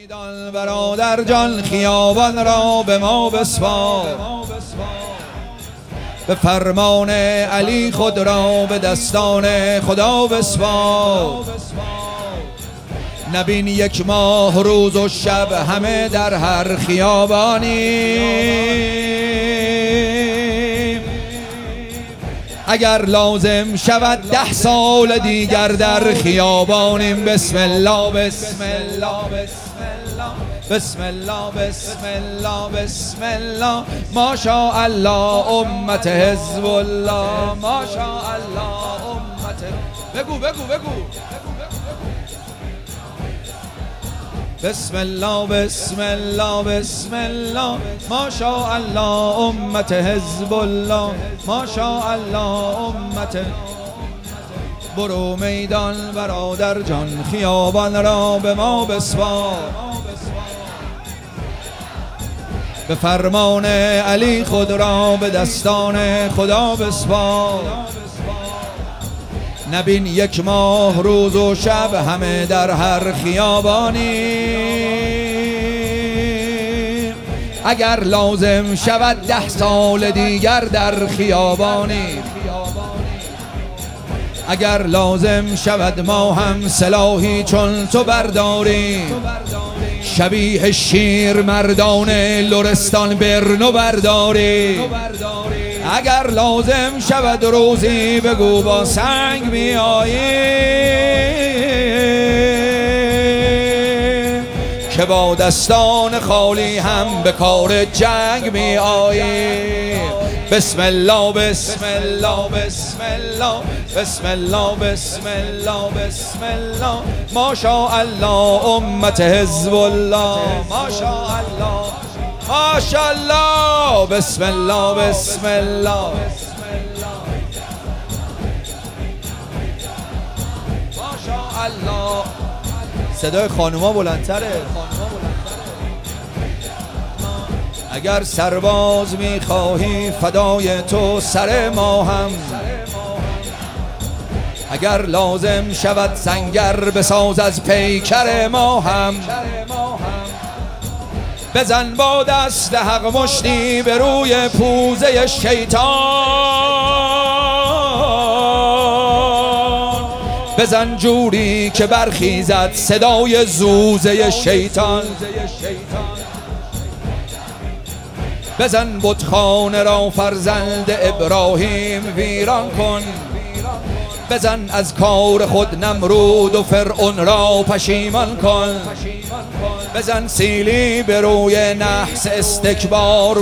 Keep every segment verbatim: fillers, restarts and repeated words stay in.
میدان برادر جان خیابان را به ما بسپار، به فرمان علی خود را به دستان خدا بسپار. نبین یک ماه روز و شب همه در هر خیابانی، اگر لازم شود ده سال دیگر در خیابانیم. بسم الله بسم الله بسم الله بسم الله بسم الله بسم الله ماشاءالله امت حزب الله، ماشاءالله امت. بگو بگو بگو بسم الله بسم الله بسم الله ماشاءالله امت حزب الله، ماشاءالله امت. برو میدان برادر جان خیابان را به ما بسپار، به فرمان علی خود را به دستان خدا بسپار. نبین یک ماه روز و شب همه در هر خیابانی، اگر لازم شود ده سال دیگر در خیابانی. اگر لازم شود ما هم سلاحی چون تو برداریم، شبیه شیر مردان لرستان برنو برداریم. اگر لازم شود روزی بگو با سنگ می آییم، که با دستان خالی هم به کار جنگ می آییم. بسم الله بسم الله بسم الله بسم الله بسم الله بسم الله ماشاءالله امت حزب الله، ماشاءالله ماشاءالله بسم الله بسم الله ماشاءالله. صدای خانوما بلندتره. اگر سرباز میخواهی فدای تو سر ما هم، اگر لازم شود سنگر بساز از پیکر ما هم. بزن با دست حق مشتی به روی پوزه شیطان، بزن جوری که برخیزد صدای زوزه شیطان. بزن بتخانه را فرزند ابراهیم ویران کن، بزن از کار خود نمرود و فرعون را پشیمان کن. بزن سیلی به روی نحس استکبار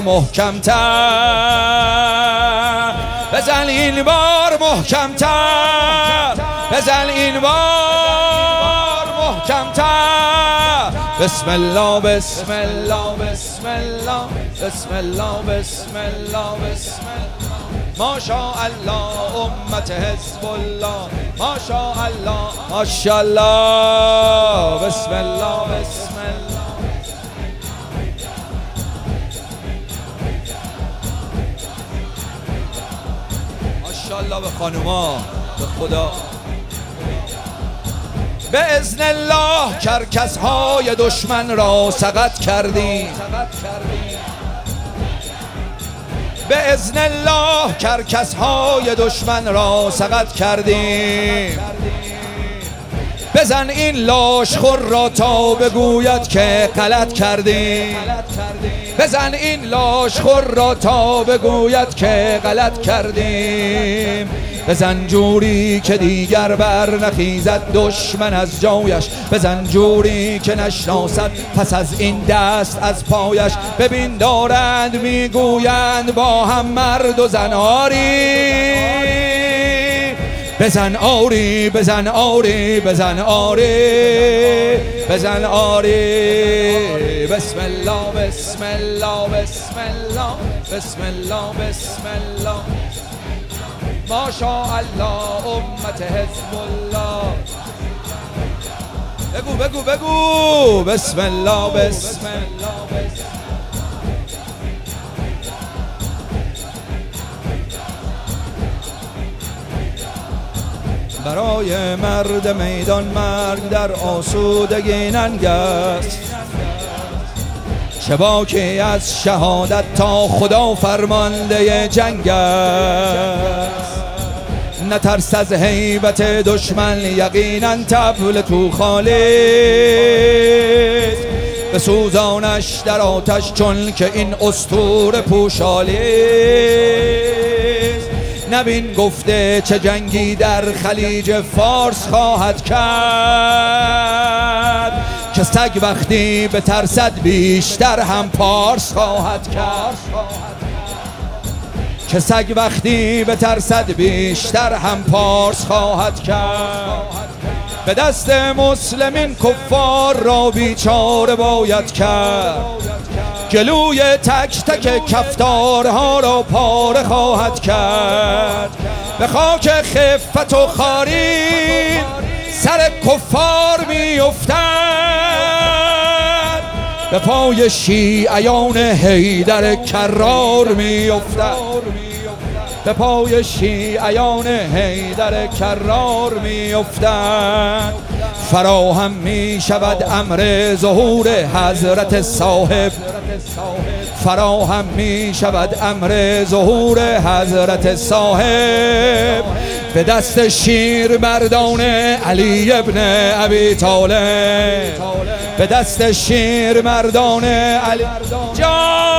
محکم‌تر، بزن این بار محکم‌تر، بزن این بار محکم‌تر. بسم الله بسم الله بسم الله بسم الله بسم الله بسم الله ماشاءالله امت حزب الله، ماشاءالله ماشاءالله بسم الله بسم الله. ماشاءالله به خانوما، به خدا. به اذن الله کرکس های دشمن را سقط کردیم، به اذن الله کرکس های دشمن را سقط کردیم. بزن این لاش خور را تا بگوید که غلط کردیم، بزن این لاش خور را تا بگوید که غلط کردیم. بزن جوری که دیگر بر نخیزد دشمن از جایش، بزن جوری که نشناسد پس از این دست از پایش. ببین دارند میگویند با هم مرد و زن آری، بزن آری بزن آری بزن آری بزن آری. بسم الله بسم الله بسم الله بسم الله بسم الله ماشاءالله امت حزب الله. بگو بگو بگو بسم الله بسم الله بسم برای مرد میدان مرگ در آسودگی ننگ است. چه باکی از شهادت تا خدا فرمانده جنگ است. نترس از هیبت دشمن یقینا طبل تو خالیست. بسوزانش در آتش چون که این اسطوره پوشالیست. نبین گفته چه جنگی در خلیج فارس خواهد کرد، که سگ وقتی بترسد بیشتر هم پارس خواهد کرد. که سگ وقتی بترسد بیشتر هم پارس خواهد کرد. به دست مسلمین کفار را بیچاره باید کرد. گلوی تک تک کفتارها را پاره خواهد کرد. به خاک خفت و خواری سر کفار می افتد. به پای شیعیان حیدر کرار می افتد. به پای شیعیان حیدر کرار می افتد. فراهم می شود امر ظهور حضرت صاحب. فراهم می شود امر ظهور حضرت صاحب. به دست شیر مردان علی ابن ابی طالب. به دست شیر مردان علی جان